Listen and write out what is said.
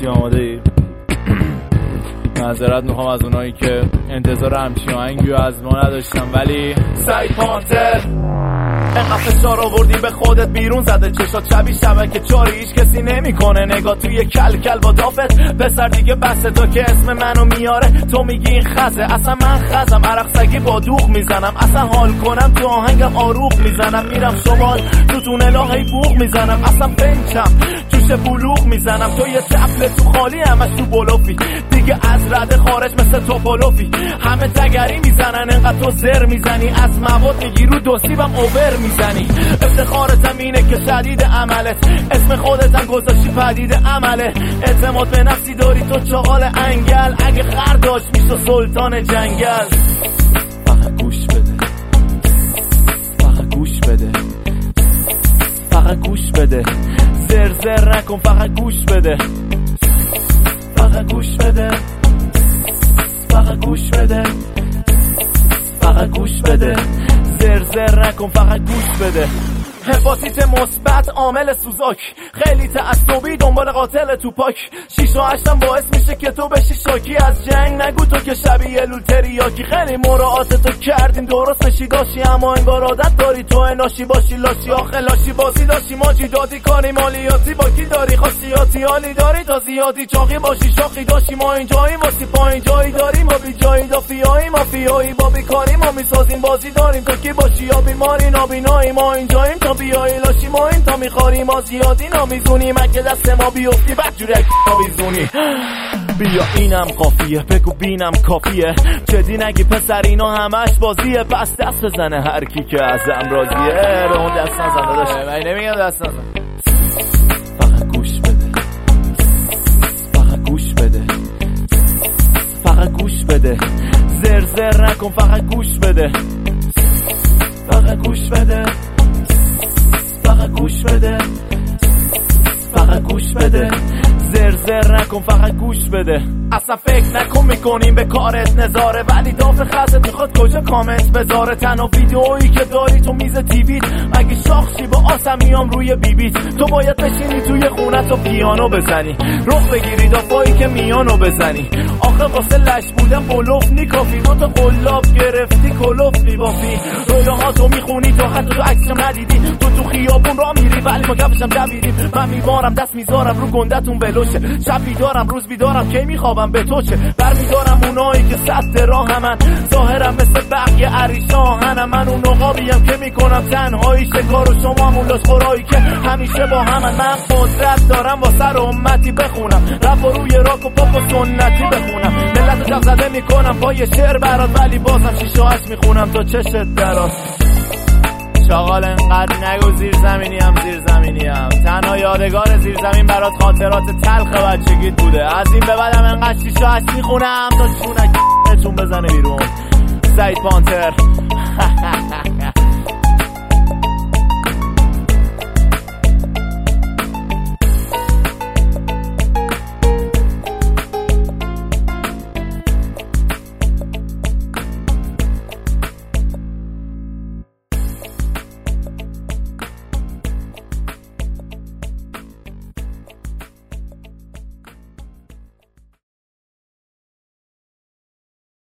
چی آماده ای؟ معذرت میخوام از اونایی که انتظار همچین آهنگی رو از ما نداشتم، ولی سعید پانتر انقدر فشار آوردی به خودت بیرون زده چشات شبیه شبکه چاری، هیچ کسی نمیکنه نگاه توی کل کل با دافت. پسر دیگه بسه تا که اسم منو میاره تو میگی این خزه، اصلا من خزم عرق سگی با دوغ میزنم، اصلا حال کنم تو آهنگم آروغ میزنم، میرم شمال تو تونلاهای بوغ میزنم، اصلا پنچم جوش بلوغ میزنم، تو یه چپل تو خالی همش تو بلوفی دیگه از رده خارج مثل توپولوفی، همه تگری میزنن انقدر تو زر میزنی، از مواد میگی رو دوسیبم اوور میزنی، افتخارتم اینه که شدید عملت اسم خودتم گذاشتی پدید عمله، اعتماد به نفسی داری تو چغال انگل، اگه خر داشت میشو سلطان جنگل. فقط گوش بده، فقط گوش بده، فقط گوش بده، زر زر نکن فقط گوش بده، فقط گوش بده، فقط گوش بده، فقط گوش بده، زر زر نکن فقط گوش بده. هپاتیت مثبت عامل سوزاک، خیلی تعصبی دنبال قاتل توپاک، 6 و 8 باعث میشه که تو بشی شاکی از جنگ، نگو تو که شبیه لولتریاکی، خیلی مراعات تو کردیم درست بشی داشی، اما انگار عادت داری تو اناشی باشی لاشی، آخه لاشی بازی داشی ماجی دادی کاری مالیاتی با کی داری خاصیاتی حالی داری تا زیادی چاقی باشی شاخی داشی، ما اینجاییم واسه پایین جایی داریم ما بی جایی دافیایی مافیایی با بیکاری ما میسازیم بازی داریم تو کی باشی یا بیماری نابینایی، ما اینجاییم تا بیایی لاشی ما این تا میخوری ما زیادی نمیزونیم، اگه دست ما بیفتی بدجوری اگه نمیزونی. بیا اینم قافیه بگو بینم کافیه، جدی نگی پسر اینا همش بازیه، پس دست بزنه هر کی که ازم راضیه، به اون دست نزن داداش من نمیگم دست نزن. فقط گوش بده، فقط گوش بده، فقط گوش بده، زر زر نکن فقط گوش بده، فقط گوش بده، فقط گوش بده، فقط گوش بده، زر زر نکن فقط گوش بده. اصلا فکر نکن میکنیم به کارت نظاره، ولی داف خزت میخواد کجا کامنت بذاره، تنها ویدئویی که داری تو میز تیویت، اگه شاخشی با آسم میام روی بیبیت، تو باید بشینی توی خونت و پیانو بزنی، رخ بگیری دافایی که میانو بزنی، آخه واسه لش بودن بلوف نیکافی، دوتا قلاب گرفتی کلوف میبافی، رویاهاتو میخونی تا حتی تو عکسم ندیدی، تو خیابون را میری ولی ما کفشم جویدیم، من میبارم دست میذارم رو گندتون بلوشه، شب بیدارم روز بیدارم کی میخوابم به تو چه، برمیدارم اونایی که سد راه همن، ظاهرم مثل بقیه عریشاهنم، من اون نقابیم که میکنم تنهایی شکار و شما همون لاشخورایی که همیشه با همن، من قدرت دارم با سر امتی بخونم، رپ و روی راک و پاپ و سنتی بخونم، ملت رو زده میکنم با یه شعر برات، ولی بازم 6 و 8 میخونم تا چشت دراز. شاغال انقدر نگو زیر زمینیم، تنها یادگار زیر زمین برات خاطرات تلخ بچگیت بوده، از این به بعدم انقدر 6 و 8 میخونم تا چونتون بزنه بیرون. سعید پانتر